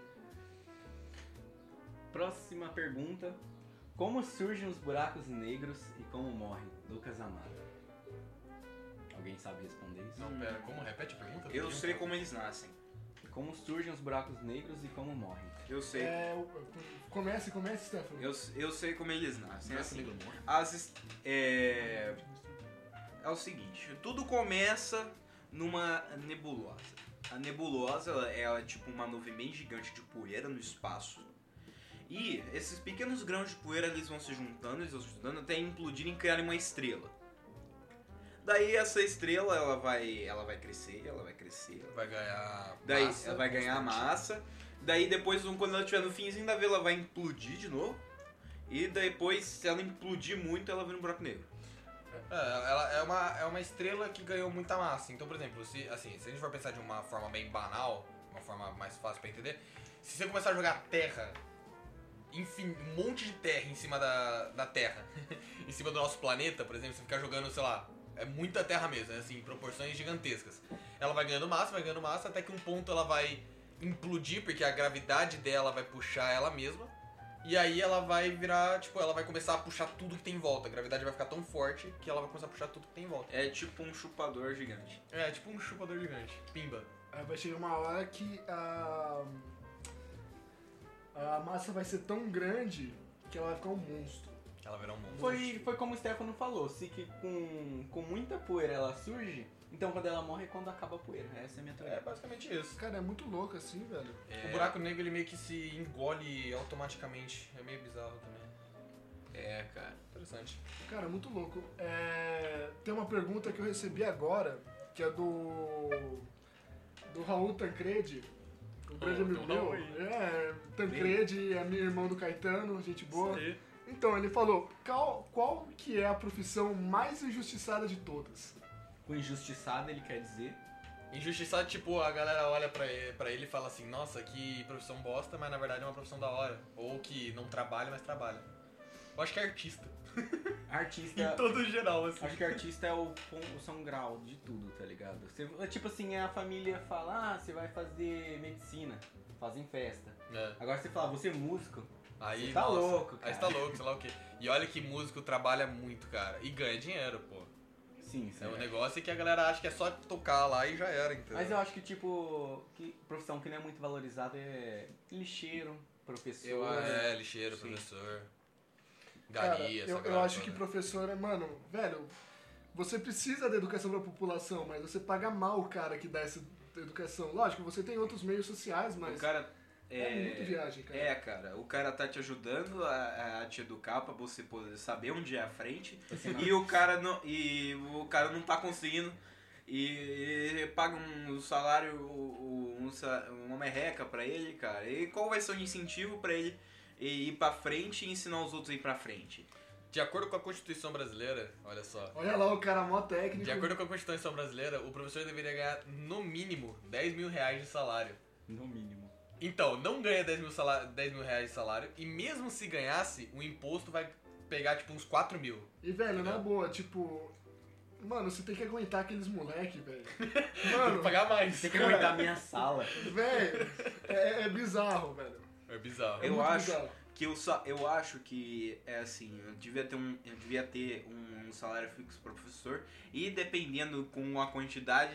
Próxima pergunta. Como surgem os buracos negros e como morrem? Lucas Amado. Alguém sabe responder isso? Não, pera, como? Repete a pergunta? Eu sei como eles nascem. Como surgem os buracos negros e como morrem? Eu sei. Comece, Stefano. Eu sei como eles nascem. Nossa, Assim, amigo, morre. é o seguinte, tudo começa numa nebulosa. A nebulosa ela é tipo uma nuvem bem gigante de poeira no espaço. E esses pequenos grãos de poeira eles vão se juntando até implodirem e criarem uma estrela. Daí essa estrela ela vai crescer. Vai ganhar Daí massa, ela vai ganhar massa. Daí depois, quando ela estiver no finzinho da vela, ela vai implodir de novo. E depois, se ela implodir muito, ela vira um buraco negro. Ela é uma estrela que ganhou muita massa. Então, por exemplo, se a gente for pensar de uma forma bem banal, uma forma mais fácil pra entender, se você começar a jogar terra, enfim, um monte de terra em cima da Terra, em cima do nosso planeta, por exemplo, você ficar jogando, sei lá, é muita terra mesmo, assim, em proporções gigantescas. Ela vai ganhando massa, até que um ponto ela vai implodir, porque a gravidade dela vai puxar ela mesma. E aí ela vai virar, tipo, ela vai começar a puxar tudo que tem em volta. A gravidade vai ficar tão forte que ela vai começar a puxar tudo que tem em volta. É tipo um chupador gigante. É, tipo um chupador gigante. Pimba. Aí vai chegar uma hora que a massa vai ser tão grande que ela vai ficar um monstro. Ela virá um monstro. Foi como o Stefano falou, se que com muita poeira ela surge, então quando ela morre é quando acaba a poeira. Essa é a minha teoria. É basicamente isso. Cara, é muito louco assim, velho. O buraco negro ele meio que se engole automaticamente. É meio bizarro também. É, cara. Interessante. Cara, muito louco. Tem uma pergunta que eu recebi agora, que é do Raul Tancredi. Um grande amigo meu. Tancredi é meu irmão do Caetano, gente boa. Sim. Então, ele falou, qual que é a profissão mais injustiçada de todas? Com injustiçado ele quer dizer... Injustiçado, tipo, a galera olha pra ele e fala assim, nossa, que profissão bosta, mas na verdade é uma profissão da hora. Ou que não trabalha, mas trabalha. Eu acho que é artista. Artista... Em todo geral, assim. Acho que artista é o São Grau de tudo, tá ligado? Tipo assim, a família fala, você vai fazer medicina, fazem festa. É. Agora você fala, você é músico, Aí, você tá nossa, louco, cara. Aí você tá louco, sei lá o quê. E olha que músico trabalha muito, cara. E ganha dinheiro, pô. Sim, É um sim. negócio que a galera acha que é só tocar lá e já era, entendeu? Mas eu acho que, tipo, que profissão que não é muito valorizada é lixeiro, professor. Lixeiro, Sim. professor, Cara, garia, essa eu galera acho que toda. professor é, mano, velho, você precisa da educação pra população, mas você paga mal o cara que dá essa educação. Lógico, você tem outros meios sociais, mas O cara é muito viagem, cara. cara. O cara tá te ajudando a te educar pra você poder saber onde é a frente. Você não- E o cara não tá conseguindo. E paga um salário, uma merreca pra ele, cara. E qual vai ser o incentivo pra ele ir pra frente e ensinar os outros a ir pra frente? De acordo com a Constituição brasileira, olha só. Olha lá o cara mó técnico. De acordo com a Constituição brasileira, o professor deveria ganhar no mínimo 10 mil reais de salário. No mínimo. Então, não ganha 10 mil reais de salário, e mesmo se ganhasse, o imposto vai pegar tipo uns 4 mil. E, velho, na Entendeu? boa, tipo... Mano, você tem que aguentar aqueles moleque, velho. Tem que Mano, pagar mais. Tem que aguentar a minha sala. velho, é bizarro, velho. É bizarro. É Eu muito acho bizarro. que eu acho que é assim, eu devia ter um salário fixo para professor e dependendo com a quantidade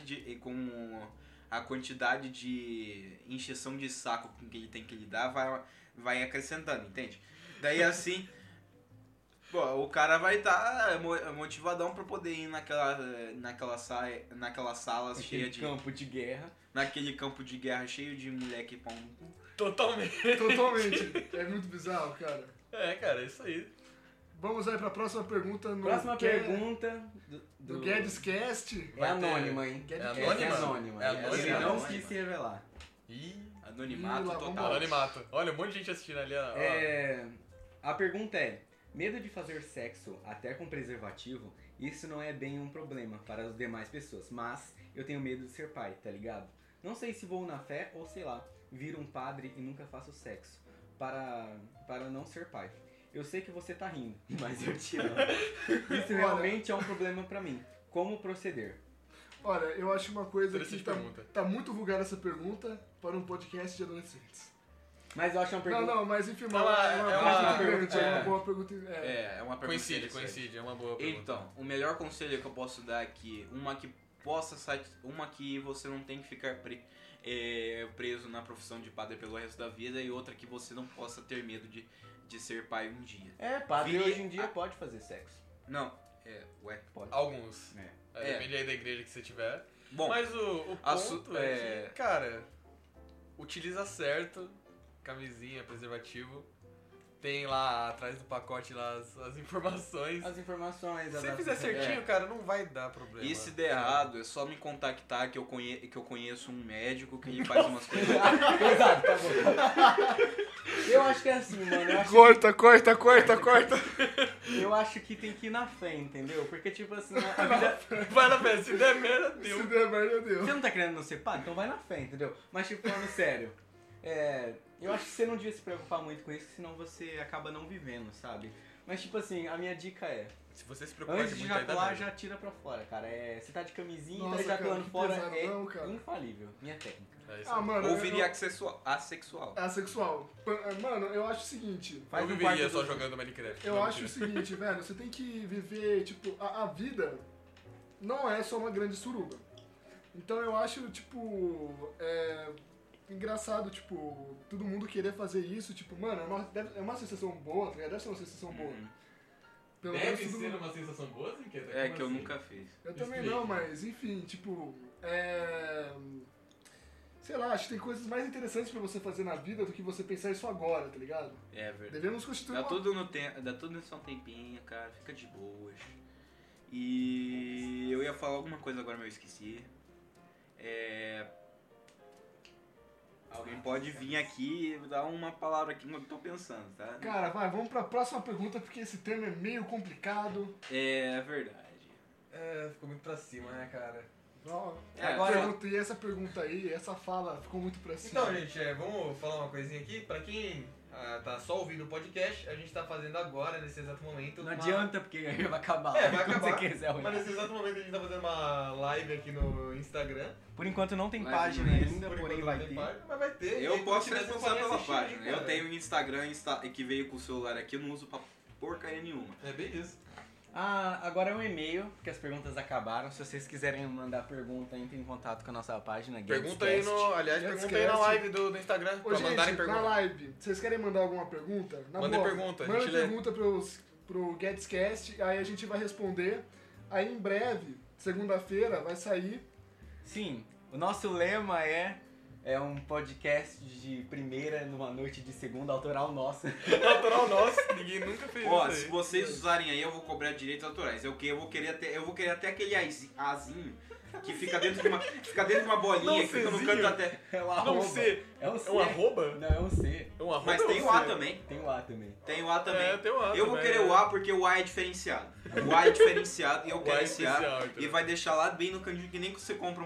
de encheção de saco com que ele tem que lidar, vai acrescentando, entende? Daí assim, pô, o cara vai estar motivadão para poder ir naquela sala cheia Aquele de campo de guerra. naquele campo de guerra cheio de moleque pão no cu. Totalmente. Totalmente. É muito bizarro, cara. É, cara, é isso aí. Vamos aí pra próxima pergunta no Próxima pergunta do Guedes-Cast. É Vai ter- anônima, hein? É Essa anônima? é anônima. É anônima? Essa não Anônima. quis se revelar. Ih, Anonimato Ih, lá total. vamos lá. anonimato. Olha, um monte de gente assistindo ali. Ó. A pergunta é: medo de fazer sexo até com preservativo, isso não é bem um problema para as demais pessoas, mas eu tenho medo de ser pai, tá ligado? Não sei se vou na fé ou sei lá, viro um padre e nunca faço sexo para não ser pai. Eu sei que você tá rindo, mas eu te amo. Isso realmente é um problema pra mim. Como proceder? Olha, eu acho uma coisa que Interessante tá, pergunta. tá muito vulgar essa pergunta para um podcast de adolescentes. Mas eu acho uma pergunta. Não, mas enfim, É uma grande, é uma é. boa pergunta. É uma pergunta interessante. Coincide, é uma boa pergunta. Então, o melhor conselho que eu posso dar aqui, uma que você não tem que ficar preso na profissão de padre pelo resto da vida e outra que você não possa ter medo de ser pai um dia. Padre Vire- hoje em dia pode fazer sexo. Não, Pode. Alguns. É. Depende aí da igreja que você tiver. Bom, Mas o a ponto é que, cara, utiliza certo, camisinha, preservativo. Tem lá atrás do pacote lá as informações. As informações. Se as você fizer datas- certinho, cara, não vai dar problema. e se der errado, é só me contactar que eu conheço um médico que ele faz umas coisas. Exato, tá bom. Eu acho que é assim, mano. Corta. Eu acho que tem que ir na fé, entendeu? Porque, tipo assim, a vida. Vai na fé, se der merda, Se deu. der merda, deu. Você não tá querendo não ser padre? Então vai na fé, entendeu? Mas, tipo, falando sério, eu acho que você não devia se preocupar muito com isso, senão você acaba não vivendo, sabe? Mas, tipo assim, a minha dica é: Se você se preocupar antes de muito, aí dá ejacular, merda. já tira pra fora, cara. Você tá de camisinha e Nossa, tá ejaculando cara, que fora, pesado, é não, cara. infalível. Minha técnica. É isso Ah, aí. mano. Ou viria assexual. Asexual. Mano, eu acho o seguinte. Faz Eu um viveria quarto só do- jogando Minecraft. Eu Não, acho o mentira. seguinte, velho, você tem que viver, tipo, a vida não é só uma grande suruba. Então eu acho, tipo, engraçado, tipo, todo mundo querer fazer isso, tipo, mano, é uma sensação boa, tá ligado? Deve ser uma sensação boa. Pelo menos Deve todo ser mundo... uma sensação boa, Zinqueta? É Como que eu assim? nunca fiz. Eu também Explique. não, mas enfim, tipo, sei lá, acho que tem coisas mais interessantes pra você fazer na vida do que você pensar isso agora, tá ligado? É verdade. Devemos constituir Dá uma... tudo no seu tempinho, cara. Fica de boas. E eu ia falar alguma coisa agora, mas eu esqueci. Alguém pode vir aqui e dar uma palavra aqui no que eu tô pensando, tá? Cara, vamos pra próxima pergunta, porque esse tema é meio complicado. É verdade. Ficou muito pra cima, né, cara? Agora- E essa pergunta aí, essa fala ficou muito pra cima. Então, gente, vamos falar uma coisinha aqui. Pra quem tá só ouvindo o podcast, a gente tá fazendo agora, nesse exato momento. Não adianta, porque aí vai acabar. É, vai quando acabar. você quiser Mas olhar. nesse exato momento a gente tá fazendo uma live aqui no Instagram. Por enquanto não tem Mas página não é ainda, Por porém enquanto vai não tem ter. página, mas vai ter. Eu E posso continua, vocês responsável podem pela assistir, página. cara. Eu tenho um Instagram que veio com o celular aqui, eu não uso pra porcaria nenhuma. É bem isso. Agora é um e-mail, porque as perguntas acabaram. Se vocês quiserem mandar pergunta, entre em contato com a nossa página. Pergunta aí no. Aliás, Guedes pergunta aí na Cast. live do Instagram. Ô, Pra mandarem gente, na pergunta. live, vocês querem mandar alguma pergunta? Na Mandem boa, pergunta, a manda gente lê. pergunta pro Guedscast, aí a gente vai responder. Aí em breve, segunda-feira, vai sair. Sim, o nosso lema é um podcast de primeira numa noite de segunda, autoral nosso. Autoral nosso, ninguém nunca fez Ó, isso se aí. vocês usarem aí, eu vou cobrar direitos autorais. Eu vou querer até aquele azinho que fica dentro de uma bolinha que fica no Cezinho. canto até. É um Não, arroba. C. É um C. É um arroba? Não, é um C. É um arroba Mas ou tem um o A C? também. Tem o A também. Tem o A também. É, tem o A Eu vou também. querer o A porque o A é diferenciado. O A é diferenciado e eu O A quero é esse A. especial, então. E vai deixar lá bem no cantinho que nem que você compra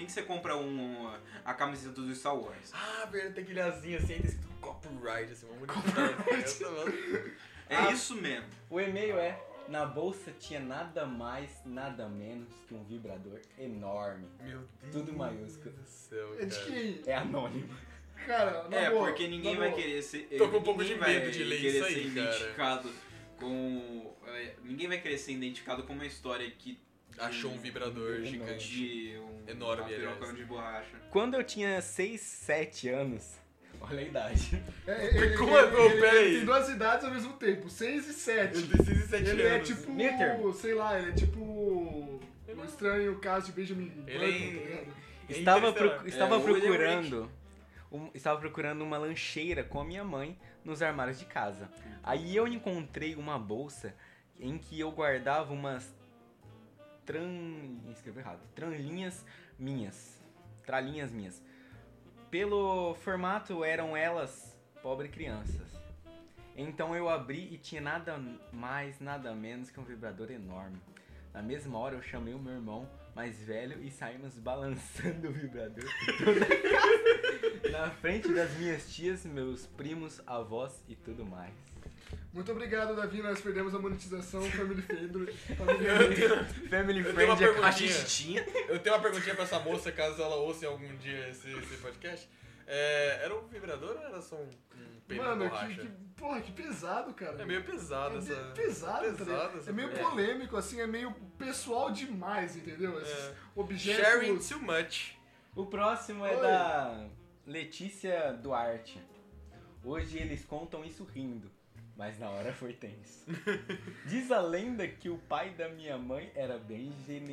a camiseta do Star Wars. Ah, verdade, tem aquele azinho assim, tem escrito copyright, assim, uma bonita. É isso mesmo. O e-mail é Na bolsa tinha nada mais, nada menos que um vibrador enorme. Meu Deus. Tudo maiúsculo. do céu, É de cara. quem? É anônimo. Cara, na boa, porque ninguém na vai boa. querer ser. Tô com um pouco ninguém de vai medo de ler querer isso aí, ser cara. identificado com. Ninguém vai querer ser identificado com uma história que. Achou um vibrador gigante. De Enorme, uma pirocão aliás. de borracha. Quando eu tinha 6, 7 anos, olha a idade. Como é? Pô, pera aí. Ele tem duas idades ao mesmo tempo, 6 e 7. Ele tem 6 e 7 Ele anos. é tipo, Meio termo. sei lá, ele é tipo o estranho caso de Benjamin Button, Ele é- tá ligado? Estava, interestelar. estava o William procurando. Estava procurando uma lancheira com a minha mãe nos armários de casa. Aí eu encontrei uma bolsa em que eu guardava umas escrevi errado. Tralinhas minhas. Pelo formato eram elas pobre crianças. Então eu abri e tinha nada mais, nada menos que um vibrador enorme. Na mesma hora eu chamei o meu irmão mais velho e saímos balançando o vibrador por toda a casa, na frente das minhas tias, meus primos, avós e tudo mais. Muito obrigado, Davi. Nós perdemos a monetização Family Friendly. Family Eu tenho uma Friend é perguntinha. A gente tinha. Eu tenho uma perguntinha pra essa moça, caso ela ouça em algum dia esse podcast. Era um vibrador ou era só um peido de Mano, borracha? porra, que pesado, cara. É meio pesado essa... pesado, tá ligado? essa É meio pergunta. polêmico, assim, é meio pessoal demais, entendeu? Esses objetos... Sharing too much. O próximo é Oi. da Letícia Duarte. Hoje eles contam isso rindo, mas na hora foi tenso. Diz a lenda que o pai da minha mãe era bem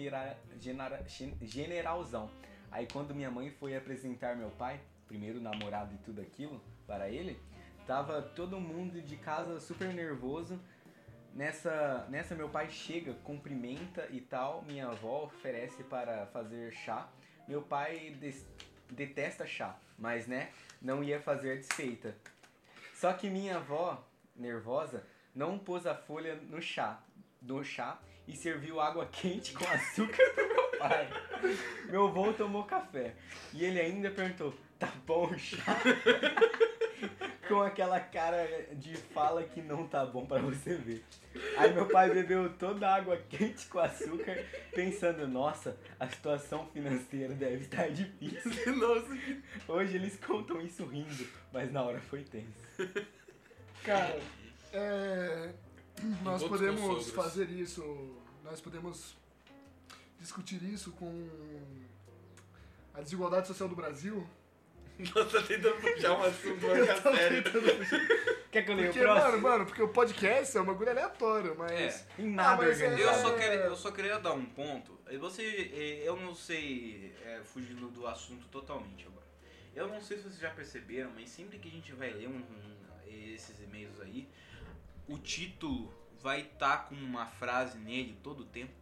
generalzão. Aí quando minha mãe foi apresentar meu pai, primeiro namorado e tudo aquilo, para ele, tava todo mundo de casa super nervoso. Nessa meu pai chega, cumprimenta e tal, minha avó oferece para fazer chá. Meu pai detesta chá, mas né, não ia fazer desfeita. Só que minha avó, nervosa, não pôs a folha no chá e serviu água quente com açúcar pro meu pai. Meu avô tomou café e ele ainda perguntou, tá bom o chá? Com aquela cara de fala que não tá bom pra você ver. Aí meu pai bebeu toda a água quente com açúcar, pensando, nossa, a situação financeira deve estar difícil. Nossa, Hoje eles contam isso rindo, mas na hora foi tenso. Cara, nós Encontros com podemos sogros. fazer isso, nós podemos discutir isso com a desigualdade social do Brasil. Nossa, tentando puxar um assunto pra ficar sério. Quer que eu leia o Porque, próximo? mano, porque o podcast é um bagulho aleatório, mas... Em nada mas é- organizado. Eu só queria dar um ponto. Eu não sei, fugindo do assunto totalmente agora. Eu não sei se vocês já perceberam, mas sempre que a gente vai ler esses e-mails aí, o título vai estar com uma frase nele todo o tempo.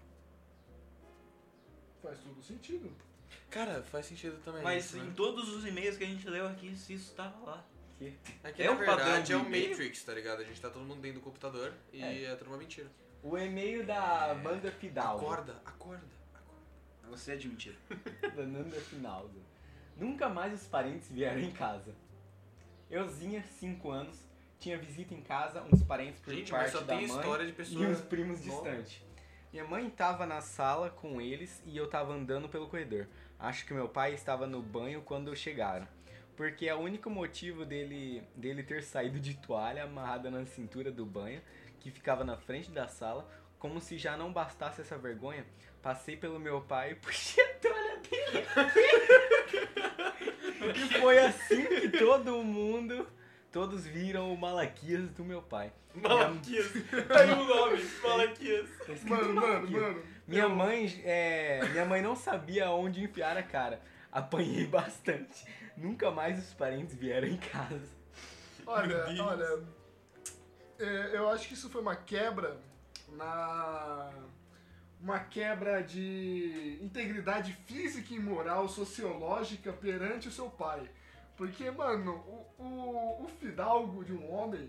Faz todo sentido. Cara, faz sentido também. Mas isso, né? em todos os e-mails que a gente leu aqui, isso estava lá. É que é na um padrão verdade de é o e-mail. Matrix, tá ligado? A gente tá todo mundo dentro do computador e é tudo uma mentira. O e-mail da Amanda Fidalgo. Acorda. Você é de mentira. Da Nanda Finaldo. Nunca mais os parentes vieram em casa. Euzinha, 5 anos, tinha visita em casa, uns parentes por Gente, mas parte só da tem mãe história de e pessoas... uns primos novas. distantes. Minha mãe tava na sala com eles e eu tava andando pelo corredor. Acho que meu pai estava no banho quando chegaram. Porque é o único motivo dele ter saído de toalha amarrada na cintura do banho, que ficava na frente da sala, como se já não bastasse essa vergonha, passei pelo meu pai e puxei a toalha dele. E foi assim que todos viram o Malaquias do meu pai. Malaquias. Tá aí o nome, Malaquias. Tá escrito Mano, Malaquias. Minha mãe não sabia onde enfiar a cara. Apanhei bastante. Nunca mais os parentes vieram em casa. Olha, Meu Deus. eu acho que isso foi uma quebra uma quebra de integridade física e moral sociológica perante o seu pai. Porque, mano, o fidalgo de um homem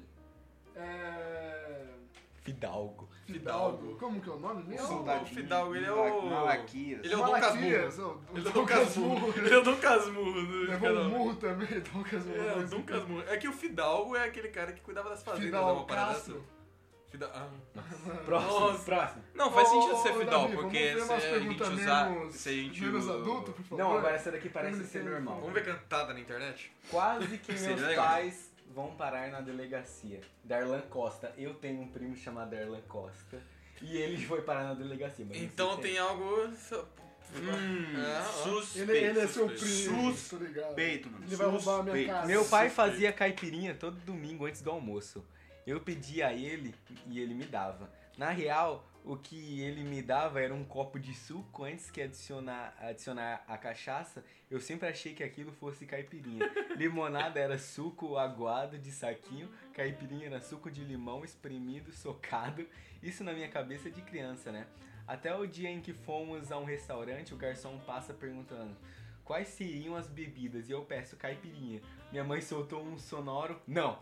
Fidalgo. Fidalgo. Como que é o nome mesmo? O Fidalgo, ele é o... Malaquias. Ele é o Malaquias, Dom Casmurro. o Ele é o Dom Dom Casmurro. Ele é o Dom Casmurro. Levou um murro também, Dom Casmurro. É, o Dom Casmurro. É que o Fidalgo é aquele cara que cuidava das fazendas, Fidal uma parada Castro. assim. Próximo. Não, faz sentido ser Ô, fidal, Davi, porque vamos ver se umas a gente perguntas usar... menos, Se a gente menos adulto, por favor. Não, agora essa daqui parece ser normal. Vamos ver cantada na internet? Quase que Seria meus legal. pais vão parar na delegacia. Darlan Costa. Eu tenho um primo chamado Darlan Costa. E ele foi parar na delegacia. Mas não Então sei tem algo... Suspeito. Ele é seu suspeito. primo, tô ligado. Suspeito, mano. Ele vai roubar a minha Suspeito. casa. Meu pai Suspeito. fazia caipirinha todo domingo antes do almoço. Eu pedia a ele e ele me dava. Na real, o que ele me dava era um copo de suco antes que adicionar a cachaça. Eu sempre achei que aquilo fosse caipirinha. Limonada era suco aguado de saquinho, caipirinha era suco de limão espremido, socado. Isso na minha cabeça de criança, né? Até o dia em que fomos a um restaurante, o garçom passa perguntando quais seriam as bebidas e eu peço caipirinha. Minha mãe soltou um sonoro não.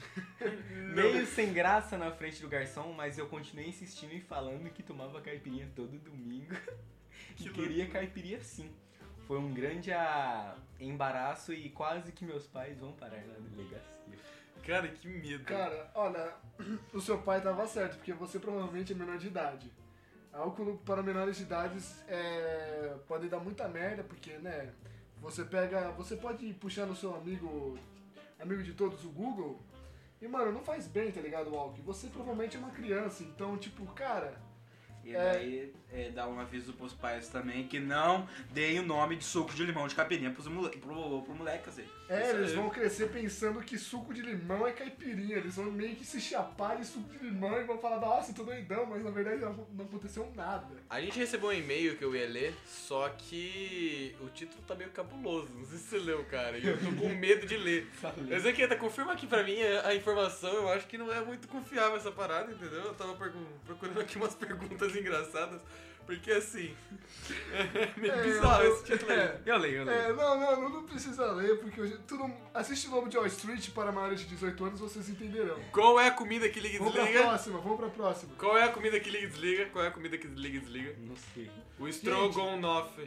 Meio sem graça na frente do garçom, mas eu continuei insistindo e falando que tomava caipirinha todo domingo e queria caipirinha sim. Foi um grande embaraço e quase que meus pais vão parar na delegacia. Cara, que medo. Cara, olha, o seu pai tava certo, porque você provavelmente é menor de idade. Álcool para menores de idades pode dar muita merda, porque, né, você pode puxar no seu amigo de todos, o Google, e, mano, não faz bem, tá ligado, o álcool? Você provavelmente é uma criança, então, tipo, cara... E daí dá um aviso pros pais também que não deem o nome de suco de limão de caipirinha pro moleque, assim. Eles vão crescer pensando que suco de limão é caipirinha, eles vão meio que se chapar de suco de limão e vão falar, nossa, eu tô doidão, mas na verdade não aconteceu nada. A gente recebeu um e-mail que eu ia ler, só que o título tá meio cabuloso. Não sei se você leu, cara. E eu tô com medo de ler. Mas Zanqueta, confirma aqui pra mim a informação. Eu acho que não é muito confiável essa parada, entendeu? Eu tava procurando aqui umas perguntas engraçadas. Porque assim. É meio bizarro esse título aí. Eu leio. Não precisa ler, porque assiste o Lobo de Wall Street para maiores de 18 anos, vocês entenderão. Qual é a comida que liga e Vamos desliga? vamos pra próxima. Qual é a comida que liga e desliga? Qual é a comida que liga e desliga? Não sei. O Strogonoff.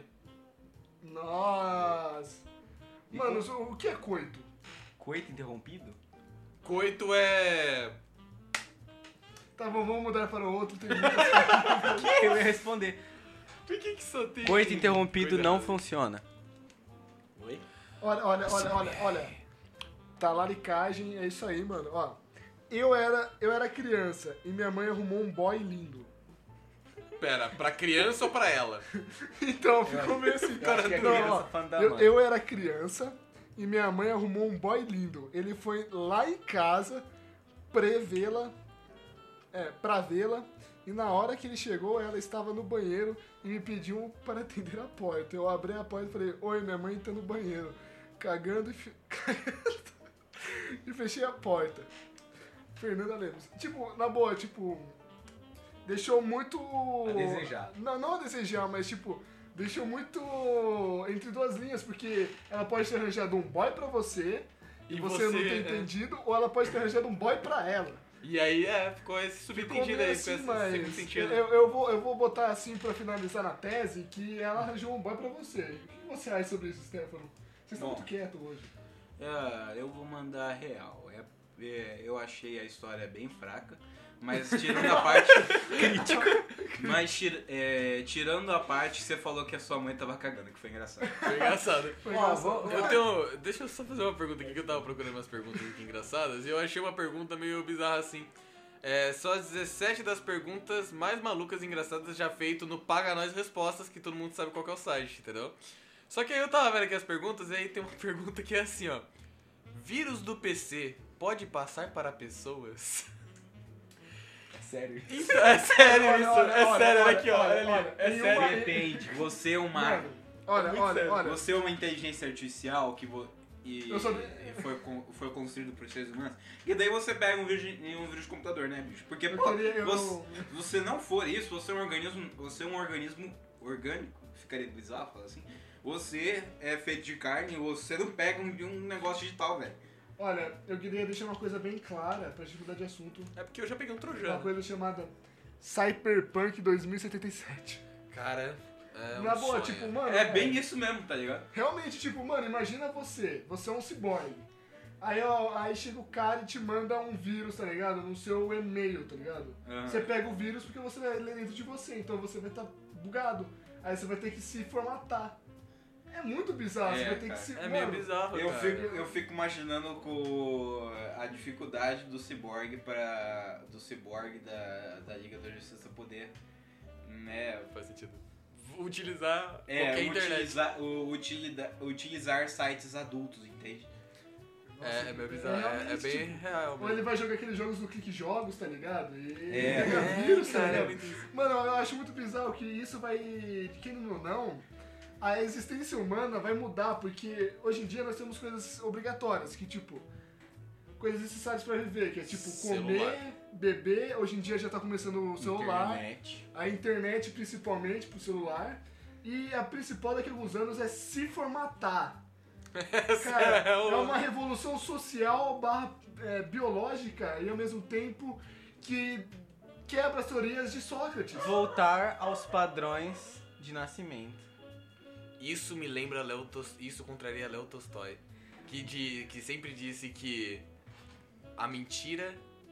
Nossa. Mano, o que é coito? Coito interrompido? Coito é. Tá bom, vamos mudar para o outro. Tem muitas Eu ia responder. Por que só tem. Coito interrompido Cuidado. não funciona. Oi? Olha. Talaricagem, é isso aí, mano. Ó, eu era criança e minha mãe arrumou um boy lindo. Pera, pra criança ou pra ela? Então, ficou meio assim, Eu acho que é Não, criança ó, fã da eu, mãe. eu era criança e minha mãe arrumou um boy lindo. Ele foi lá em casa pra vê-la, e na hora que ele chegou, ela estava no banheiro e me pediu para atender a porta. Eu abri a porta e falei, oi, minha mãe tá no banheiro, cagando e fechei a porta. Fernanda Lemos. Tipo, na boa, tipo, deixou muito... A desejar. Não a desejar, mas tipo, deixou muito entre duas linhas, porque ela pode ter arranjado um boy pra você e você não ter entendido, ou ela pode ter arranjado um boy pra ela. E aí, ficou esse subentendido aí, assim, ficou esse segundo mas sentido. eu vou botar assim pra finalizar na tese que ela arranjou um boy pra você. O que você acha sobre isso, Stefano? Vocês estão Bom. muito quietos hoje. Eu vou mandar a real. Eu achei a história bem fraca, mas tirando a parte crítica. Mas tirando a parte que você falou que a sua mãe tava cagando, que foi engraçado. Foi engraçado. Foi Ó, engraçado. Deixa eu só fazer uma pergunta aqui, que eu tava procurando umas perguntas muito engraçadas, e eu achei uma pergunta meio bizarra assim. Só as 17 das perguntas mais malucas e engraçadas já feito no Paga Nós Respostas, que todo mundo sabe qual que é o site, entendeu? Só que aí eu tava vendo aqui as perguntas, e aí tem uma pergunta que é assim, ó. Vírus do PC pode passar para pessoas? Sério. Então, é sério isso, olha, olha aqui, ó, olha ali. olha, É em sério. uma- Depende. Você é uma... Mano, olha. Você é uma inteligência artificial e Eu sou- foi construído por seres humanos. E daí você pega um vírus de computador, né, bicho? Porque Eu pô, queria- eu- se você não for isso, você é um organismo orgânico, ficaria bizarro falar assim. Você é feito de carne, você não pega um negócio digital, velho. Olha, eu queria deixar uma coisa bem clara pra gente mudar de assunto. É porque eu já peguei um Uma trojano. coisa chamada Cyberpunk 2077. Cara, é um Na boa, sonho. tipo, mano... É bem isso mesmo, tá ligado? Realmente, tipo, mano, imagina você é um ciborgue. Aí chega o cara e te manda um vírus, tá ligado? No seu e-mail, tá ligado? Aham. Você pega o vírus porque você vai ler dentro de você, então você vai estar bugado. Aí você vai ter que se formatar. É muito bizarro, É, você vai ter que cara. se... É meio Mano, bizarro, Eu cara. fico imaginando com a dificuldade do Cyborg da Liga da Justiça poder, né, Faz sentido. Utilizar qualquer internet. utilizar sites adultos, entende? É meio bizarro, é realmente, bem tipo, real Ou ele mesmo. vai jogar aqueles jogos do Clique Jogos, tá ligado? E É. pega vírus, tá cara, ligado? é muito isso. Mano, eu acho muito bizarro que isso vai, querendo ou não, a existência humana vai mudar, porque hoje em dia nós temos coisas obrigatórias, que tipo, coisas necessárias pra viver, que é tipo comer, Celular. beber, hoje em dia já tá começando o celular, Internet. a internet principalmente pro celular, e a principal daqui a alguns anos é se formatar. Cara, é uma revolução social biológica e ao mesmo tempo que quebra as teorias de Sócrates. Voltar aos padrões de nascimento. Isso me lembra isso contraria Léo Tolstói, que sempre disse que a mentira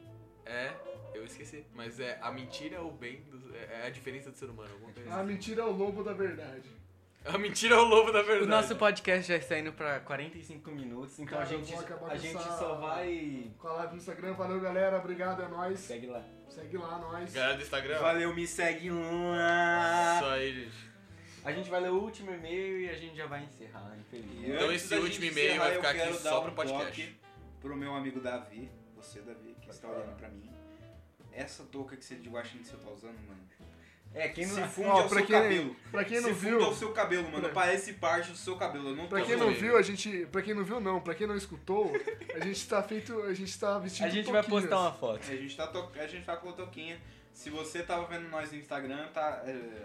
eu esqueci, mas a mentira é o bem, é a diferença do ser humano, alguma coisa A assim. mentira é o lobo da verdade. A mentira é o lobo da verdade. O nosso podcast já está indo pra 45 minutos, então Cara, a eu gente vou acabar a com gente essa- só vai... Com a live no Instagram, valeu galera, obrigado, é nóis. Segue lá. Segue lá, nós. Galera do Instagram, Valeu, me segue lá. isso aí, gente. A gente vai ler o último e-mail e a gente já vai encerrar, infelizmente. Então Antes esse da último gente e-mail vai encerrar, ficar eu aqui quero só dar pro um podcast. toque pro meu amigo Davi, você Davi, que está olhando pra mim. Essa touca que você de guaxinim que você tá usando, mano, Quem se não... funde Ó, ao seu cabelo. Pra quem não Se viu, funde ao seu cabelo, mano. Pra- Parece parte do seu cabelo. Eu não pra tô quem não zoando. viu, a gente. Pra quem não viu não, pra quem não escutou, a gente tá vestindo A gente vai touquinhas. postar uma foto. A gente tá com a touquinha. Se você tava vendo nós no Instagram, tá...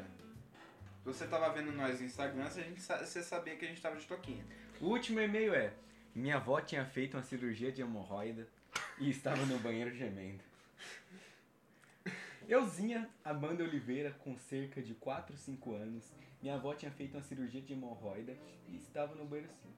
Se você tava vendo nós no Instagram, você sabia que a gente tava de touquinha. O último e-mail é: minha avó tinha feito uma cirurgia de hemorroida e estava no banheiro gemendo. Euzinha Amanda Oliveira, com cerca de 4, 5 anos, minha avó tinha feito uma cirurgia de hemorroida e estava no banheiro sim.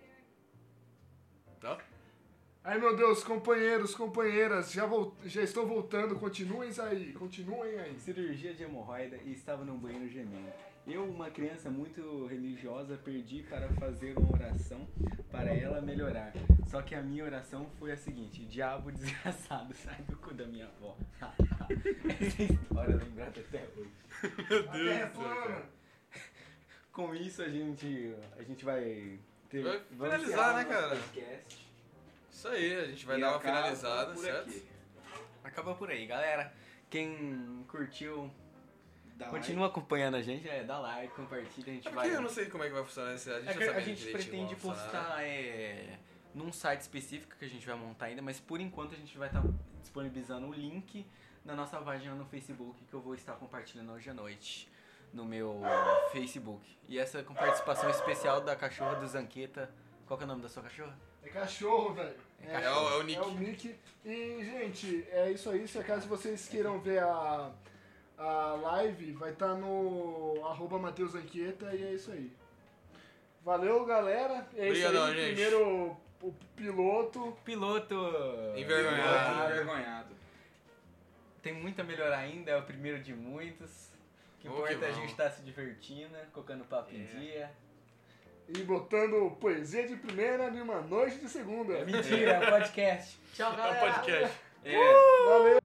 Tá? Ai meu Deus, companheiros, companheiras, já estou voltando, continuem aí. Cirurgia de hemorroida e estava no banheiro gemendo. Eu, uma criança muito religiosa, perdi para fazer uma oração para ela melhorar. Só que a minha oração foi a seguinte: diabo desgraçado, sai do cu da minha avó. Essa história é lembrada até hoje. Meu A terra é Deus do céu, plana. cara. Com isso a gente vai ter... Vai vamos finalizar, encerrar né, o nosso cara? podcast. Isso aí, a gente vai E dar uma acaba finalizada, por certo? aqui. Acaba por aí, galera. Quem curtiu, Dá continua acompanhando a gente, dá like, compartilha, a gente É vai... porque eu não sei como é que vai funcionar isso. A gente É não que sabe a gente direitinho pretende como vai funcionar. postar num site específico que a gente vai montar ainda, mas por enquanto a gente vai estar disponibilizando o link na nossa página no Facebook, que eu vou estar compartilhando hoje à noite no meu Facebook. E essa com participação especial da cachorra do Zanqueta. Qual que é o nome da sua cachorra? É cachorro, velho. É o Nick. É o Nick. E, gente, é isso aí. Se acaso vocês queiram ver a live, vai estar no @MatheusAnquieta e é isso aí. Valeu, galera. É Obrigadão, isso aí. gente. Primeiro o piloto. Piloto Envergonhado. Envergonhado. Tem muito a melhorar ainda, é o primeiro de muitos. O que Oh, importa que é a bom. gente estar se divertindo, colocando papo em dia. E botando poesia de primeira numa noite de segunda. Mentira, é um podcast. Tchau, É galera. um podcast. É. Valeu.